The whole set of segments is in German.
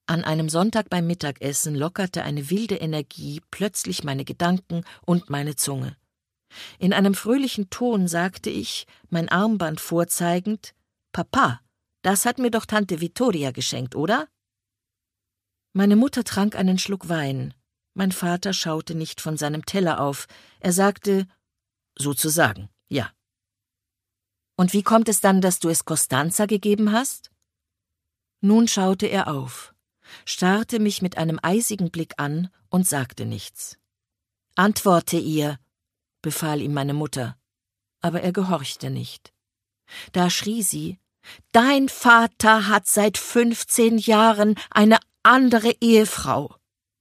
An einem Sonntag beim Mittagessen lockerte eine wilde Energie plötzlich meine Gedanken und meine Zunge. In einem fröhlichen Ton sagte ich, mein Armband vorzeigend: »Papa, das hat mir doch Tante Vittoria geschenkt, oder?« Meine Mutter trank einen Schluck Wein. Mein Vater schaute nicht von seinem Teller auf. Er sagte: »Sozusagen, ja.« »Und wie kommt es dann, dass du es Costanza gegeben hast?« Nun schaute er auf, starrte mich mit einem eisigen Blick an und sagte nichts. »Antworte ihr«, befahl ihm meine Mutter, aber er gehorchte nicht. Da schrie sie: »Dein Vater hat seit 15 Jahren eine andere Ehefrau.«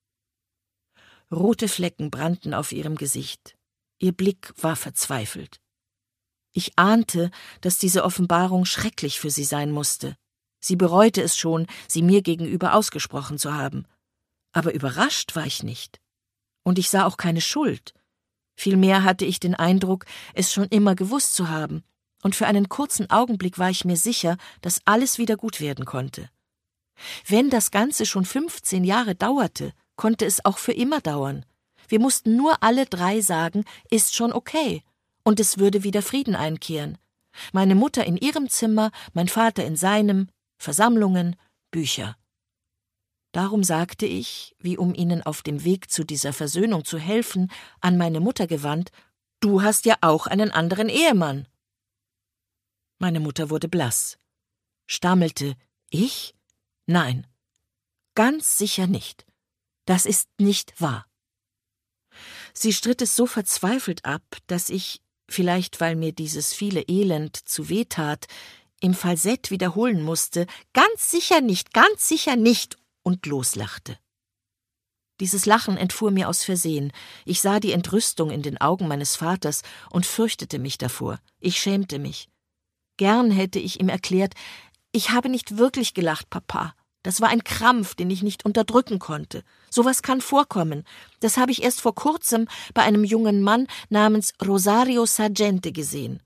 Rote Flecken brannten auf ihrem Gesicht. Ihr Blick war verzweifelt. Ich ahnte, dass diese Offenbarung schrecklich für sie sein musste. Sie bereute es schon, sie mir gegenüber ausgesprochen zu haben. Aber überrascht war ich nicht. Und ich sah auch keine Schuld. Vielmehr hatte ich den Eindruck, es schon immer gewusst zu haben. Und für einen kurzen Augenblick war ich mir sicher, dass alles wieder gut werden konnte. Wenn das Ganze schon 15 Jahre dauerte, konnte es auch für immer dauern. Wir mussten nur alle 3 sagen, ist schon okay. Und es würde wieder Frieden einkehren. Meine Mutter in ihrem Zimmer, mein Vater in seinem, Versammlungen, Bücher. Darum sagte ich, wie um ihnen auf dem Weg zu dieser Versöhnung zu helfen, an meine Mutter gewandt: »Du hast ja auch einen anderen Ehemann.« Meine Mutter wurde blass, stammelte: »Ich? Nein, ganz sicher nicht. Das ist nicht wahr.« Sie stritt es so verzweifelt ab, dass ich, vielleicht weil mir dieses viele Elend zu weh tat, im Falsett wiederholen musste: »Ganz sicher nicht«, und loslachte. Dieses Lachen entfuhr mir aus Versehen. Ich sah die Entrüstung in den Augen meines Vaters und fürchtete mich davor. Ich schämte mich. Gern hätte ich ihm erklärt: »Ich habe nicht wirklich gelacht, Papa. Das war ein Krampf, den ich nicht unterdrücken konnte. Sowas kann vorkommen. Das habe ich erst vor kurzem bei einem jungen Mann namens Rosario Sargente gesehen.«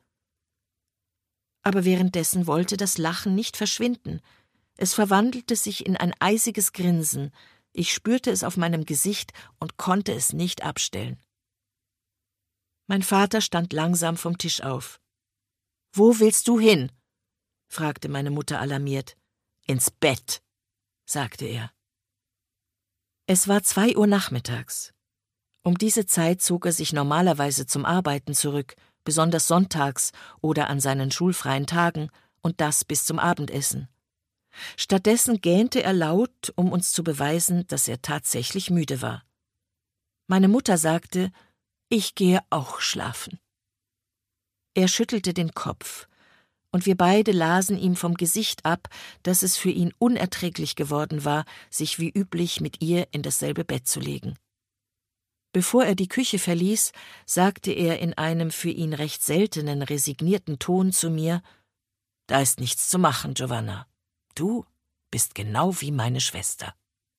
Aber währenddessen wollte das Lachen nicht verschwinden. Es verwandelte sich in ein eisiges Grinsen. Ich spürte es auf meinem Gesicht und konnte es nicht abstellen. Mein Vater stand langsam vom Tisch auf. »Wo willst du hin?« fragte meine Mutter alarmiert. »Ins Bett«, sagte er. Es war 2 Uhr nachmittags. Um diese Zeit zog er sich normalerweise zum Arbeiten zurück, besonders sonntags oder an seinen schulfreien Tagen, und das bis zum Abendessen. Stattdessen gähnte er laut, um uns zu beweisen, dass er tatsächlich müde war. Meine Mutter sagte: »Ich gehe auch schlafen.« Er schüttelte den Kopf, und wir beide lasen ihm vom Gesicht ab, dass es für ihn unerträglich geworden war, sich wie üblich mit ihr in dasselbe Bett zu legen. Bevor er die Küche verließ, sagte er in einem für ihn recht seltenen, resignierten Ton zu mir: »Da ist nichts zu machen, Giovanna. Du bist genau wie meine Schwester.«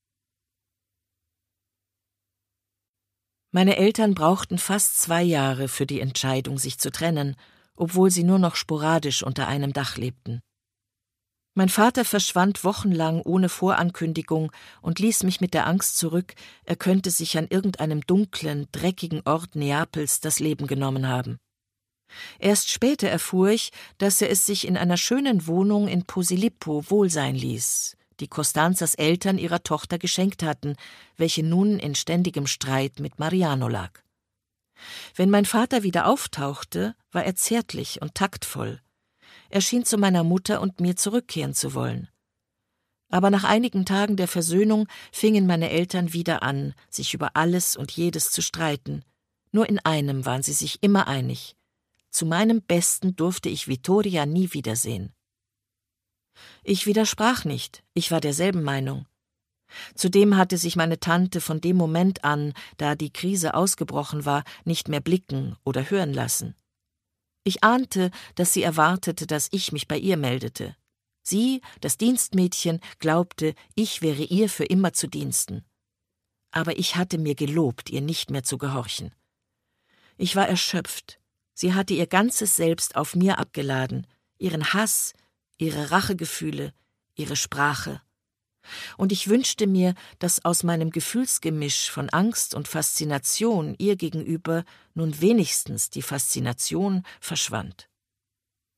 Meine Eltern brauchten fast 2 Jahre für die Entscheidung, sich zu trennen, obwohl sie nur noch sporadisch unter einem Dach lebten. Mein Vater verschwand wochenlang ohne Vorankündigung und ließ mich mit der Angst zurück, er könnte sich an irgendeinem dunklen, dreckigen Ort Neapels das Leben genommen haben. Erst später erfuhr ich, dass er es sich in einer schönen Wohnung in Posilippo wohl sein ließ, die Costanzas Eltern ihrer Tochter geschenkt hatten, welche nun in ständigem Streit mit Mariano lag. Wenn mein Vater wieder auftauchte, war er zärtlich und taktvoll. Er schien zu meiner Mutter und mir zurückkehren zu wollen. Aber nach einigen Tagen der Versöhnung fingen meine Eltern wieder an, sich über alles und jedes zu streiten. Nur in einem waren sie sich immer einig: Zu meinem Besten durfte ich Vittoria nie wiedersehen. Ich widersprach nicht, ich war derselben Meinung. Zudem hatte sich meine Tante von dem Moment an, da die Krise ausgebrochen war, nicht mehr blicken oder hören lassen. Ich ahnte, dass sie erwartete, dass ich mich bei ihr meldete. Sie, das Dienstmädchen, glaubte, ich wäre ihr für immer zu Diensten. Aber ich hatte mir gelobt, ihr nicht mehr zu gehorchen. Ich war erschöpft. Sie hatte ihr ganzes Selbst auf mir abgeladen, ihren Hass, ihre Rachegefühle, ihre Sprache. Und ich wünschte mir, dass aus meinem Gefühlsgemisch von Angst und Faszination ihr gegenüber nun wenigstens die Faszination verschwand.